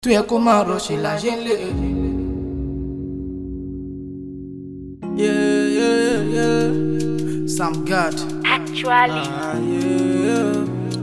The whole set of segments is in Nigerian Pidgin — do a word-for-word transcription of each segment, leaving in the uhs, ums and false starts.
tó yẹ kó máa rọ̀ ṣe là ṣe ń lè. Yeah, yeah, yeah. Sam God. Actually. Ah, yeah, yeah.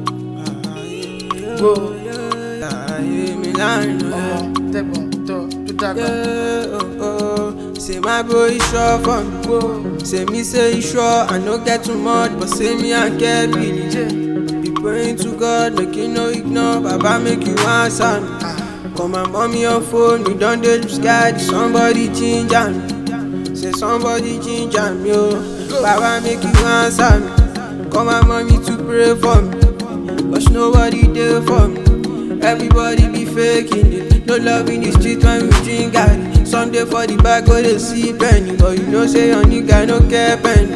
Ah, yeah. Go. Ah, yeah, me line. Ọmọ tẹ́gbọ̀n tó tó dàgbà. Yeah, oh, oh. Say my boy is sure for me. Go. Say me say he sure. I no get too much, but say me I get really. Be praying to God, make you no ignore. Baba make you answer me. Call my mommy on phone, you don't do lose guide. Somebody change me. Say somebody ginger me, oh. Baba make you answer me. Call my mommy to pray for me, but nobody there for me. Everybody be faking it. No love in the street when we drink garri. Someday for the bag go they see penny, but you know say your nigga no care penny.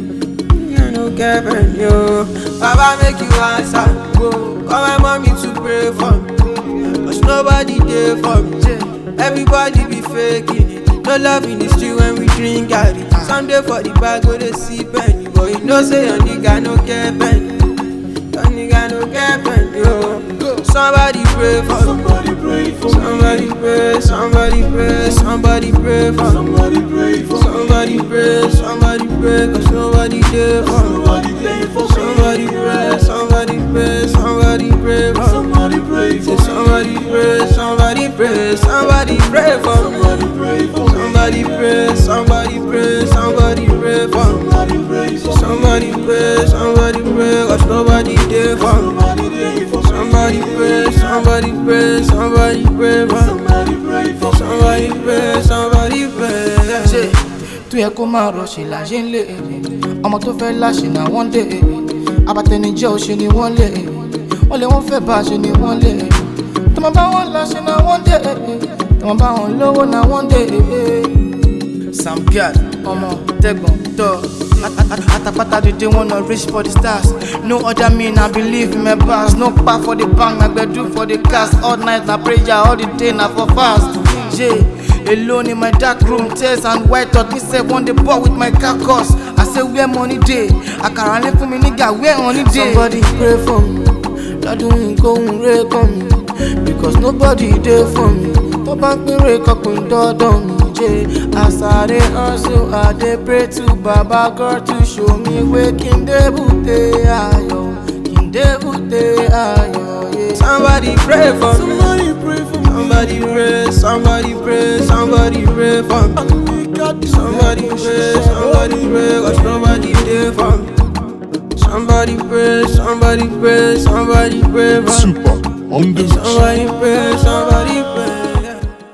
Nigga no care penny, oh. Baba make you answer me. Call my mommy to pray for me, but nobody there for me. Everybody be faking it. No love in the street when we drink garri. Someday for the bag go they see penny, but you know say your nigga no care penny. Your nigga no care penny, oh. Somebody pray for Somebody pray for somebody pray, somebody pray, somebody pray for Somebody pray for somebody pray, somebody pray, cause nobody there for Somebody pray for somebody pray, somebody pray, somebody pray for Somebody pray for somebody pray, somebody pray, somebody pray for Somebody pray for somebody pray, somebody pray, somebody pray for Somebody pray for somebody pray, somebody pray, cause nobody there for Somebody pray for somebody pray, somebody pray, somebody pray for Somebody pray for somebody pray, somebody pray. Ṣé tó yẹ kó máa rọ̀ ṣe là ṣe ń lè ọmọ tó fẹ́ láṣẹ náà wọ́n dé abatẹnijẹ́ ò ṣe ni wọ́n lè wọ́n lè wọ́n fẹ́ bá a ṣe ni wọ́n lè tó máa bá wọn láṣẹ náà wọ́n dé tó máa bá wọn lówó náà wọ́n dé. Sam God, ọmọ tẹ́gbọ̀n tọ́ atapata the day wanna reach for the stars. No other mean I believe in my bars. No pack for the bank, I gbedu for the cast. All night na prayer, all the day na for fast. Yeah, alone in my dark room, tears and white thought. Me say one day ball with my carcass. I say where money day, akara left for me nigga where money day. Somebody pray for me, lọ́dún nǹkan òun rẹ̀ kàn mí, because nobody there for me. Tó bá péré kọkùn dọ́dọ̀ mi. As I dey hustle, I dey pray to Baba God to show me where Kinde Bute ayo, Kinde Bute ayo. Yeah. Somebody pray for me. Somebody pray for me. Somebody pray, somebody pray, somebody pray for me. Somebody pray, somebody pray, cause nobody there for me. Somebody pray, somebody pray, somebody pray for me. Super on the Somebody pray, somebody